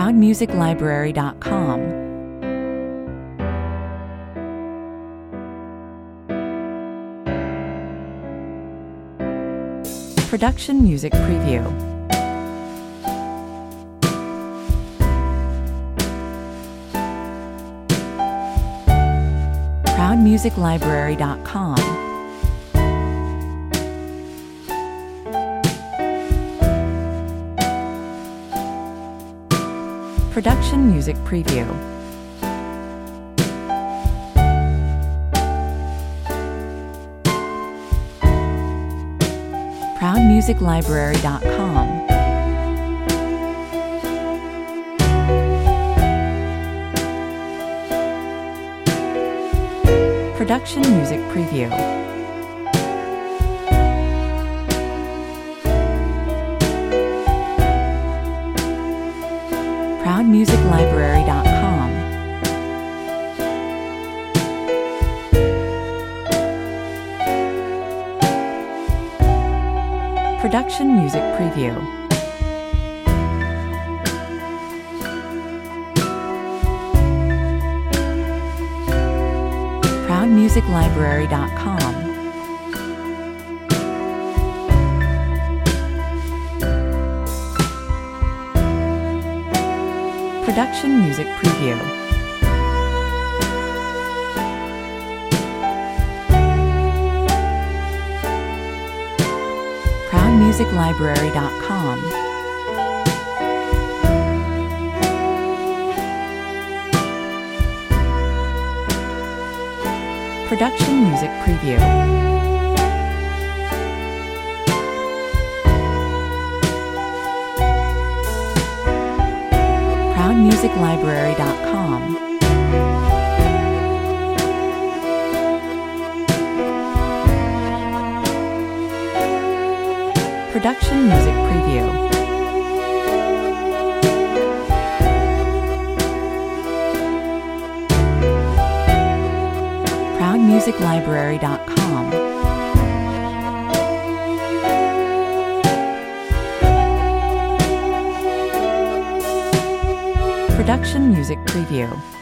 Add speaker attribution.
Speaker 1: ProudMusicLibrary.com. Production Music Preview. ProudMusicLibrary.com. Production Music Preview. ProudMusicLibrary.com. Production Music Preview. ProudMusicLibrary.com. Production Music Preview. ProudMusicLibrary.com. Production Music Preview. ProudMusicLibrary.com. Production Music Preview. ProudMusicLibrary.com. Production Music Preview. ProudMusicLibrary.com. Production Music Preview.